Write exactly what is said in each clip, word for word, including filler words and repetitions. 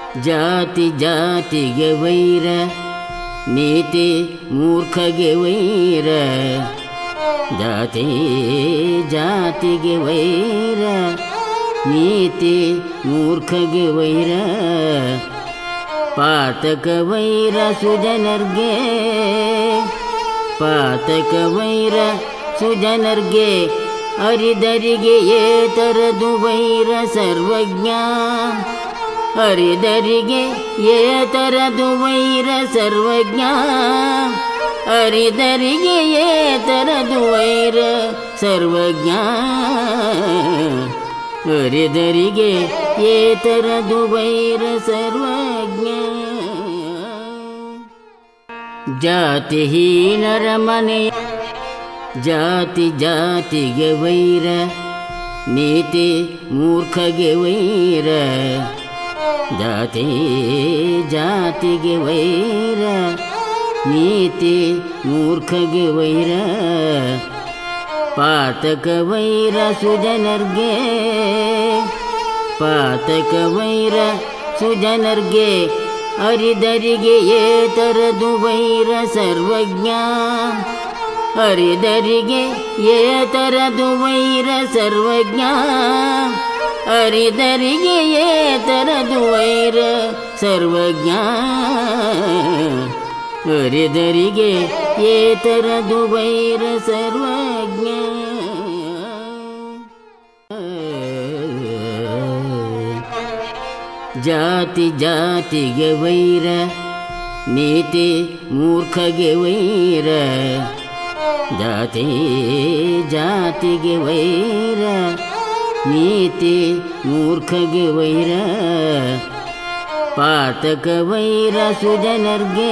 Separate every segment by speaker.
Speaker 1: ಜಾತಿ ಜಾತಿಗೆ ವೈರ, ನೀತಿ ಮೂರ್ಖಗೆ ವೈರ. ಜಾತಿ ಜಾತಿಗೆ ವೈರ, ನೀತಿ ಮೂರ್ಖಗೆ ವೈರ. ಪಾತಕ ವೈರ ಸುಜನರ್ಗೆ, ಪಾತಕ ವೈರ ಸುಜನರ್ಗೆ. ಅರಿದರಿಗೆ ಏತರದು ವೈರ ಸರ್ವಜ್ಞ, ಅರಿದರಿಗೆ ಏತರದು ವೈರ ಸರ್ವಜ್ಞ. ಅರಿದರಿಗೆ ಏತರದು ವೈರ ಸರ್ವಜ್ಞ, ಅರಿದರಿಗೆ ಏತರದು ವೈರ ಸರ್ವಜ್ಞ. ಜಾತಿಹೀನರ ಮನೆಯ, ಜಾತಿ ಜಾತಿಗೆ ವೈರ, ನೀತಿ ಮೂರ್ಖಗೆ ವೈರ. ಜಾತಿ ಜಾತಿಗೆ ವೈರ, ನೀತಿ ಮೂರ್ಖಗೆ ವೈರ. ಪಾತಕ ವೈರ ಸುಜನರ್ಗೆ, ಪಾತಕ ವೈರ ಸುಜನರ್ಗೆ. ಅರಿದರಿಗೆ ಏತರದು ವೈರ ಸರ್ವಜ್ಞ, ಅರಿದರಿಗೆ ಏತರದು ವೈರ ಸರ್ವಜ್ಞ. ಅರಿದರಿಗೆ ಏತರದು ವೈರ ಸರ್ವಜ್ಞ, ಅರಿದರಿಗೆ ಏತರದು ವೈರ ಸರ್ವಜ್ಞ. ಜಾತಿ ಜಾತಿಗೆ ವೈರ, ನೀತಿ ಮೂರ್ಖಗೆ ವೈರ. ಜಾತಿ ಜಾತಿಗೆ ವೈರ, ನೀತಿ ಮೂರ್ಖಗೆ ವೈರ. ಪಾತಕ ವೈರ ಸುಜನರ್ಗೆ,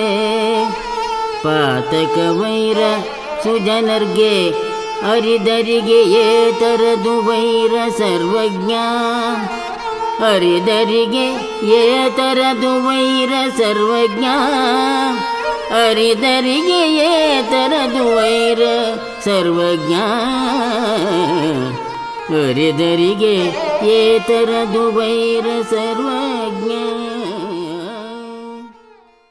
Speaker 1: ಪಾತಕ ವೈರ ಸುಜನರ್ಗೆ. ಅರಿದರಿಗೆ ಏತರದು ವೈರ ಸರ್ವಜ್ಞ, ಅರಿದರಿಗೆ ಏತರದು ವೈರ ಸರ್ವಜ್ಞ. ಅರಿದರಿಗೆ ಏತರದು ವೈರ ಸರ್ವಜ್ಞ, ಅರಿದರಿಗೆ ಏತರದು ವೈರ ಸರ್ವಜ್ಞ.